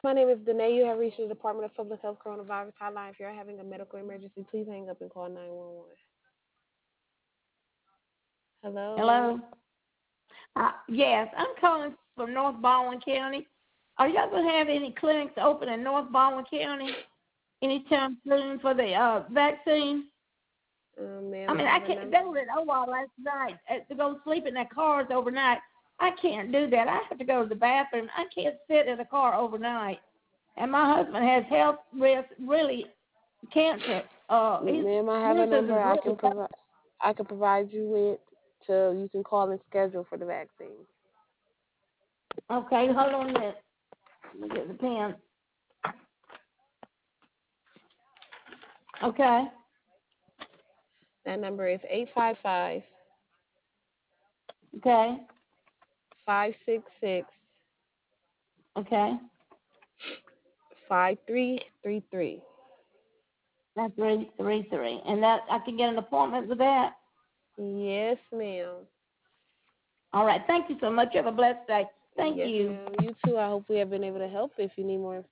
My name is Danae. You have reached the Department of Public Health Coronavirus Hotline. If you're having a medical emergency, please hang up and call 911. Hello. Hello. Yes, I'm calling from North Baldwin County. Are y'all gonna have any clinics open in North Baldwin County anytime soon for the vaccine? I Ma'am, I mean, I have a can't number. go to Omaha last night to go sleep in their cars overnight. I can't do that. I have to go to the bathroom. I can't sit in a car overnight. And my husband has health risk, really cancer. His Ma'am, I have a cancer is number really bad. I can provide you with to you can call and schedule for the vaccine. Okay, hold on a minute. Let me get the pen. Okay, That number is 855 okay, 566 okay. 5333. That's 333. And that I can get an appointment with that? Yes, ma'am. All right. Thank you so much. You have a blessed day. Thank Yes, you. ma'am. You too. I hope we have been able to help. If you need more